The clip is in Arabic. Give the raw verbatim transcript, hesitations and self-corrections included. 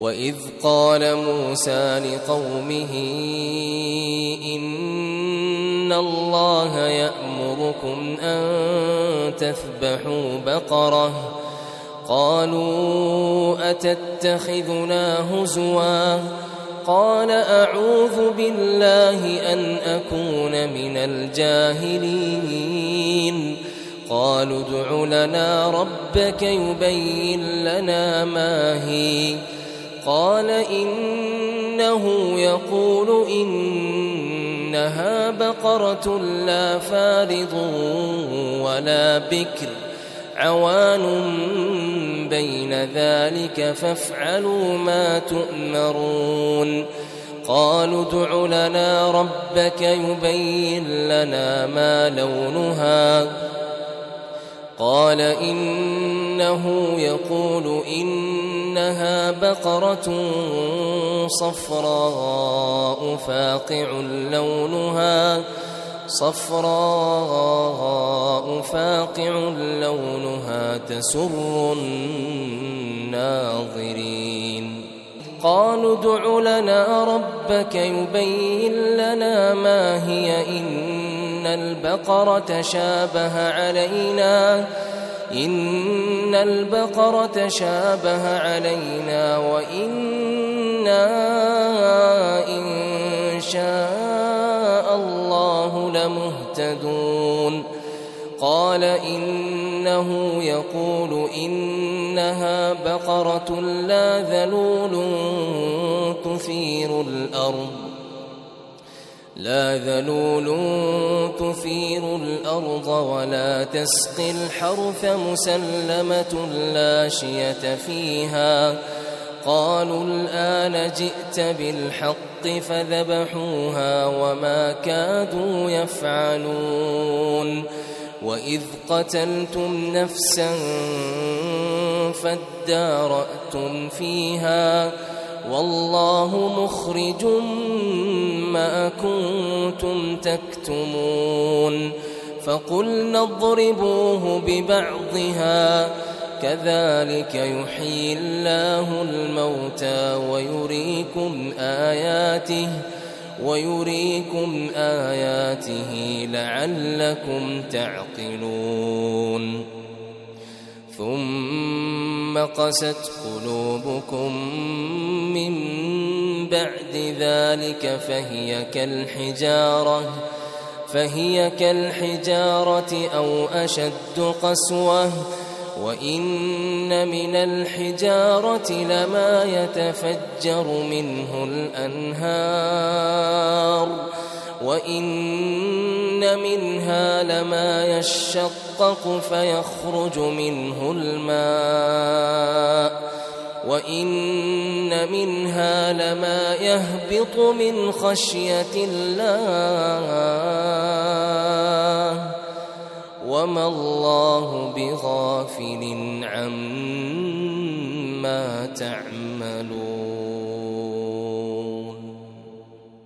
وإذ قال موسى لقومه إن الله يأمركم أن تذبحوا بقرة قالوا أتتخذنا هزوا قال أعوذ بالله أن أكون من الجاهلين قالوا ادع لنا ربك يبين لنا ما هي قال إنه يقول إنها بقرة لا فارض ولا بكر عوان بين ذلك فافعلوا ما تؤمرون قالوا ادع لنا ربك يبين لنا ما لونها قال إنه يقول إنها بقرة صفراء فاقع لونها صفراء فاقع لونها تسر الناظرين قالوا ادع لنا ربك يبين لنا ما هي إن البقرة شابه علينا إن البقرة شابه علينا وإنا إن شاء الله لمهتدون قال إنه يقول إنها بقرة لا ذلول تثير الأرض لا ذلول تثير الأرض ولا تسقي الحرث مسلمة لا شية فيها قالوا الآن جئت بالحق فذبحوها وما كادوا يفعلون وإذ قتلتم نفسا فادارأتم فيها والله مخرج ما كنتم تكتمون فقلنا اضربوه ببعضها كذلك يحيي الله الموتى ويريكم آياته ويريكم آياته لعلكم تعقلون ثم قست قلوبكم من بعد ذلك فهي كالحجارة فهي كالحجارة أو أشد قسوة وإن من الحجارة لما يتفجر منه الأنهار وإن منها لما يشقق فيخرج منه الماء وإن منها لما يهبط من خشية الله وما الله بغافل عما تعملون